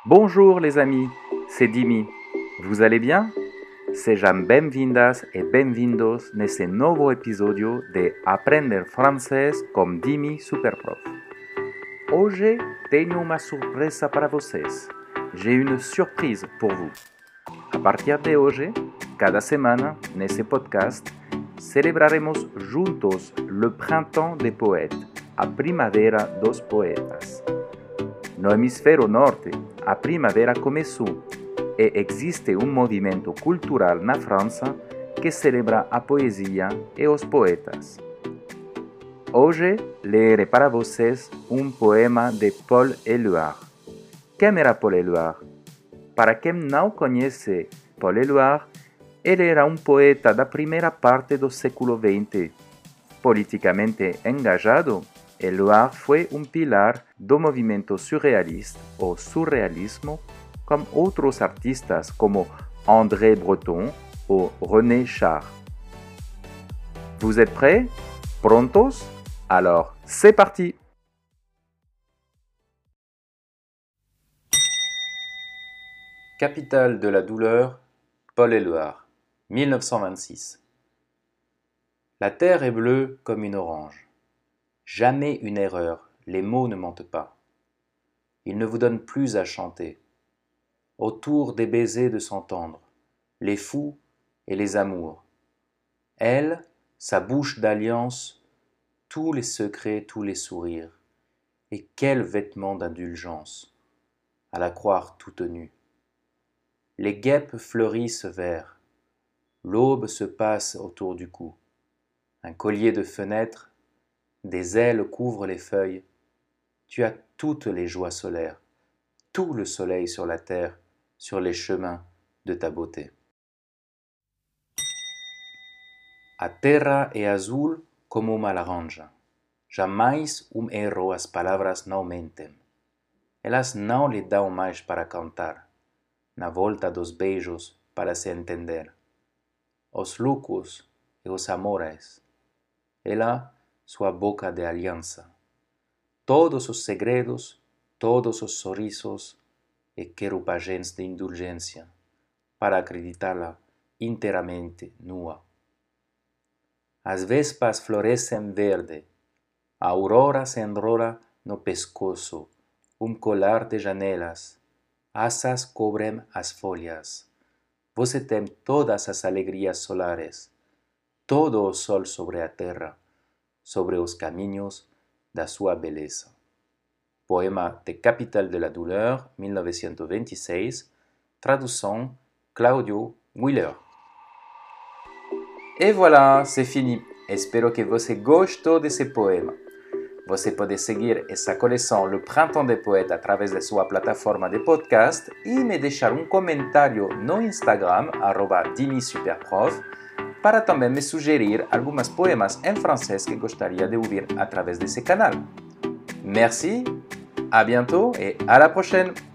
Bonjour les amis, c'est Dimi. Vous allez bien? Sejam bem-vindas e bem-vindos nesse novo episódio de Aprender Francês com Dimi Superprof. Hoje tenho uma surpresa para vocês. J'ai une surprise pour vous. A partir de hoje, cada semana, nesse podcast, celebraremos juntos le printemps des poètes, a primavera dos poetas. No hemisfério norte, a primavera começou e existe um movimento cultural na França que celebra a poesia e os poetas. Hoje, lerei para vocês um poema de Paul Éluard. Quem era Paul Éluard? Para quem não conhece Paul Éluard, ele era um poeta da primeira parte do século XX. Politicamente engajado, Éluard foi um pilar do movimento surrealista ou surrealismo, com outros artistas como André Breton ou René Char. Vous êtes prêts? Prontos? Alors, c'est parti! Capitale de la douleur, Paul Éluard, 1926. La terre est bleue comme une orange. Jamais une erreur, les mots ne mentent pas. Ils ne vous donnent plus à chanter. Autour des baisers de s'entendre, les fous et les amours. Elle, sa bouche d'alliance, tous les secrets, tous les sourires. Et quel vêtement d'indulgence, à la croire toute nue. Les guêpes fleurissent vert, l'aube se passe autour du cou. Un collier de fenêtres, des ailes couvrent les feuilles. Tu as toutes les joies solaires, tout le soleil sur la terre, sur les chemins de ta beauté. A terra é azul como uma laranja. Jamais erro as palavras não mentem. Elas não lhe dão mais para cantar. Na volta dos beijos para se entender. Os lucros e os amores. Ela, sua boca de aliança. Todos os segredos, todos os sorrisos e querupagens de indulgência, para acreditá-la inteiramente nua. As vespas florescem verde, a aurora se enrola no pescoço, colar de janelas, asas cobrem as folhas. Você tem todas as alegrias solares, todo o sol sobre a terra, sobre os caminhos da sua beleza. Poema de Capitale de la douleur, 1926, tradução Claudio Willer. E voilà, c'est fini. Espero que você gostou desse poema. Você pode seguir essa coleção Le Printemps des Poètes através de sua plataforma de podcast e me deixar um comentário no Instagram, @DimiSuperprof, para também me sugerir alguns poemas em francês que gostaria de ouvir através desse canal. Merci, à bientôt et à la prochaine!